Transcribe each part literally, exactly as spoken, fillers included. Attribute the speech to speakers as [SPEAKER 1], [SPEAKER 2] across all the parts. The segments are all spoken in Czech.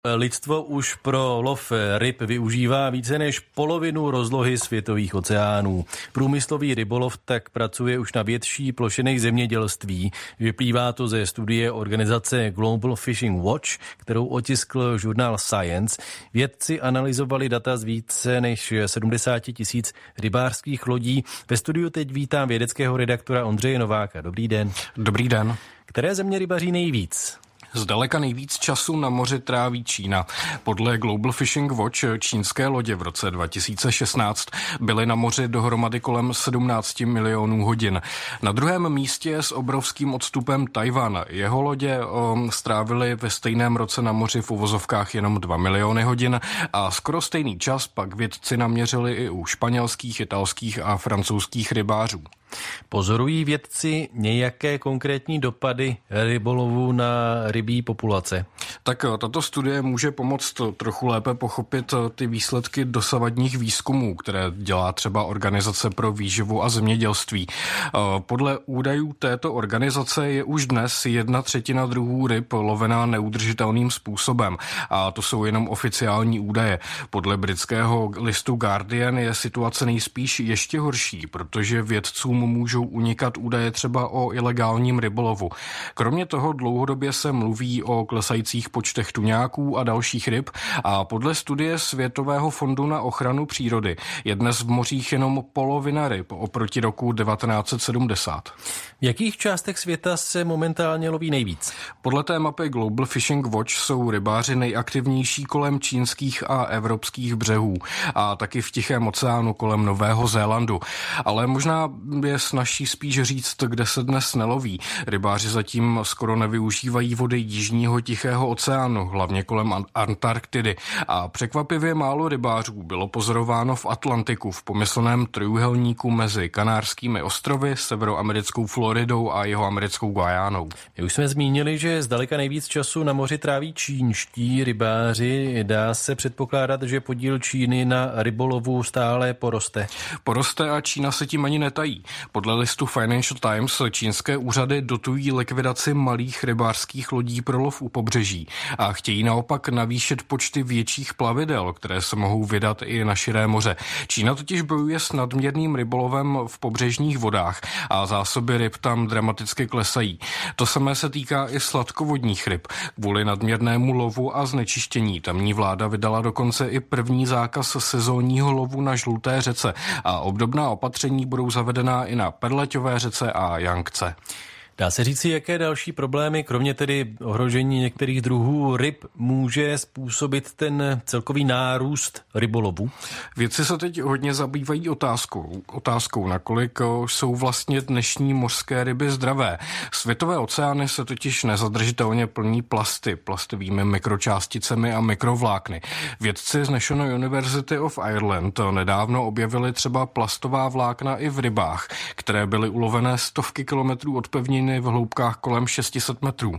[SPEAKER 1] Lidstvo už pro lov ryb využívá více než polovinu rozlohy světových oceánů. Průmyslový rybolov tak pracuje už na větší plošinách zemědělství. Vyplývá to ze studie organizace Global Fishing Watch, kterou otiskl žurnál Science. Vědci analyzovali data z více než sedmdesát tisíc rybářských lodí. Ve studiu teď vítám vědeckého redaktora Ondřeje Nováka. Dobrý den.
[SPEAKER 2] Dobrý den.
[SPEAKER 1] Které země rybaří nejvíc?
[SPEAKER 2] Zdaleka nejvíc času na moři tráví Čína. Podle Global Fishing Watch čínské lodě v roce dva tisíce šestnáct byly na moři dohromady kolem sedmnáct milionů hodin. Na druhém místě s obrovským odstupem Tajvan. Jeho lodě o, strávily ve stejném roce na moři v uvozovkách jenom dva miliony hodin a skoro stejný čas pak vědci naměřili i u španělských, italských a francouzských rybářů.
[SPEAKER 1] Pozorují vědci nějaké konkrétní dopady rybolovu na rybí populace?
[SPEAKER 2] Tak tato studie může pomoct trochu lépe pochopit ty výsledky dosavadních výzkumů, které dělá třeba Organizace pro výživu a zemědělství. Podle údajů této organizace je už dnes jedna třetina druhů ryb lovená neudržitelným způsobem. A to jsou jenom oficiální údaje. Podle britského listu Guardian je situace nejspíš ještě horší, protože vědcům můžou unikat údaje třeba o ilegálním rybolovu. Kromě toho dlouhodobě se mluví o klesajících počtech tuňáků a dalších ryb a podle studie Světového fondu na ochranu přírody je dnes v mořích jenom polovina ryb oproti roku devatenáct set sedmdesát.
[SPEAKER 1] V jakých částech světa se momentálně loví nejvíc?
[SPEAKER 2] Podle té mapy Global Fishing Watch jsou rybáři nejaktivnější kolem čínských a evropských břehů a taky v Tichém oceánu kolem Nového Zélandu. Ale možná je snaží spíš říct, kde se dnes neloví. Rybáři zatím skoro nevyužívají vody jižního Tichého oceánu, hlavně kolem Antarktidy. A překvapivě málo rybářů bylo pozorováno v Atlantiku, v pomyslném trojúhelníku mezi Kanárskými ostrovy, severoamerickou Floridou a jihoamerickou Guajánou.
[SPEAKER 1] My už jsme zmínili, že zdaleka nejvíc času na moři tráví čínští rybáři. Dá se předpokládat, že podíl Číny na rybolovu stále poroste.
[SPEAKER 2] Poroste a Čína se tím ani netají. Podle listu Financial Times čínské úřady dotují likvidaci malých rybářských lodí pro lov u pobřeží a chtějí naopak navýšit počty větších plavidel, které se mohou vydat i na širé moře. Čína totiž bojuje s nadměrným rybolovem v pobřežních vodách a zásoby ryb tam dramaticky klesají. To samé se týká i sladkovodních ryb. Kvůli nadměrnému lovu a znečištění tamní vláda vydala dokonce i první zákaz sezónního lovu na Žluté řece a obdobná opatření budou zavedená i na Perleťové řece a Yangtze.
[SPEAKER 1] Dá se říci, jaké další problémy, kromě tedy ohrožení některých druhů ryb, může způsobit ten celkový nárůst rybolovu?
[SPEAKER 2] Vědci se teď hodně zabývají otázkou, otázkou, nakolik jsou vlastně dnešní mořské ryby zdravé. Světové oceány se totiž nezadržitelně plní plasty, plastovými mikročásticemi a mikrovlákny. Vědci z National University of Ireland nedávno objevili třeba plastová vlákna i v rybách, které byly ulovené stovky kilometrů od pevniny v hloubkách kolem šest set metrů.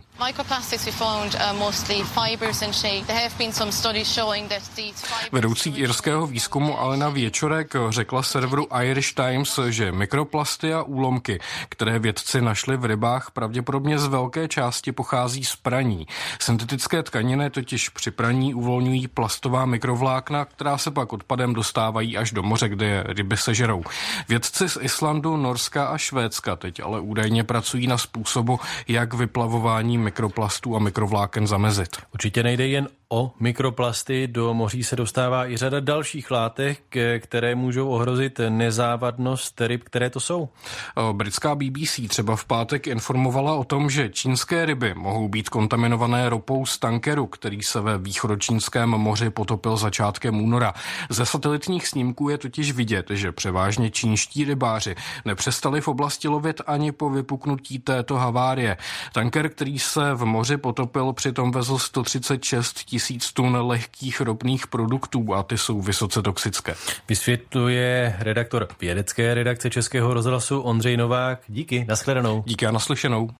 [SPEAKER 2] Vedoucí irského výzkumu Alena Věčorek řekla serveru Irish Times, že mikroplasty a úlomky, které vědci našli v rybách, pravděpodobně z velké části pochází z praní. Syntetické tkaniny totiž při praní uvolňují plastová mikrovlákna, která se pak odpadem dostávají až do moře, kde je ryby sežerou. Vědci z Islandu, Norska a Švédska teď ale údajně pracují na způsobu, jak vyplavování mikroplastů a mikrovláken zamezit.
[SPEAKER 1] Určitě nejde jen o mikroplasty, do moří se dostává i řada dalších látek, které můžou ohrozit nezávadnost ryb, které to jsou.
[SPEAKER 2] Britská B B C třeba v pátek informovala o tom, že čínské ryby mohou být kontaminované ropou z tankeru, který se ve východočínském moři potopil začátkem února. Ze satelitních snímků je totiž vidět, že převážně čínští rybáři nepřestali v oblasti lovit ani po vypuknutí této havárie. Tanker, který se v moři potopil, přitom vezl sto třicet šest tisíc tun lehkých ropných produktů a ty jsou vysoce toxické.
[SPEAKER 1] Vysvětluje redaktor vědecké redakce Českého rozhlasu Ondřej Novák. Díky, nashledanou.
[SPEAKER 2] Díky a naslyšenou.